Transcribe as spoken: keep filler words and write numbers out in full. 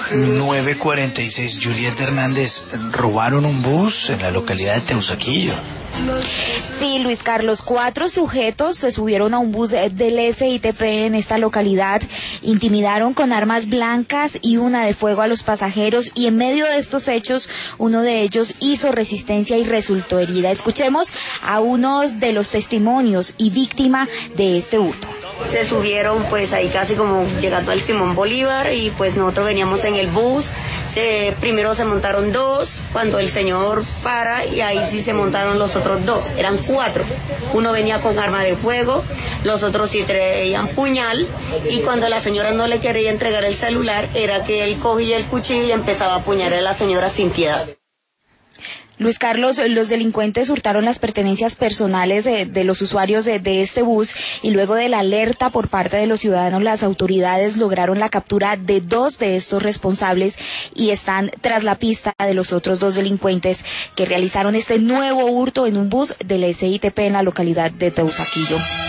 nueve cuarenta y seis, Julieta Hernández, robaron un bus en la localidad de Teusaquillo. Sí, Luis Carlos, cuatro sujetos se subieron a un bus del S I T P en esta localidad, intimidaron con armas blancas y una de fuego a los pasajeros, y en medio de estos hechos, uno de ellos hizo resistencia y resultó herida. Escuchemos a uno de los testimonios y víctima de este hurto. Se subieron pues ahí casi como llegando al Simón Bolívar, y pues nosotros veníamos en el bus. Se, primero se montaron dos, cuando el señor para, y ahí sí se montaron los otros dos, eran cuatro. Uno venía con arma de fuego, los otros sí traían puñal, y cuando la señora no le quería entregar el celular, era que él cogía el cuchillo y empezaba a apuñalar a la señora sin piedad. Luis Carlos, los delincuentes hurtaron las pertenencias personales de, de los usuarios de, de este bus, y luego de la alerta por parte de los ciudadanos, las autoridades lograron la captura de dos de estos responsables y están tras la pista de los otros dos delincuentes que realizaron este nuevo hurto en un bus del S I T P en la localidad de Teusaquillo.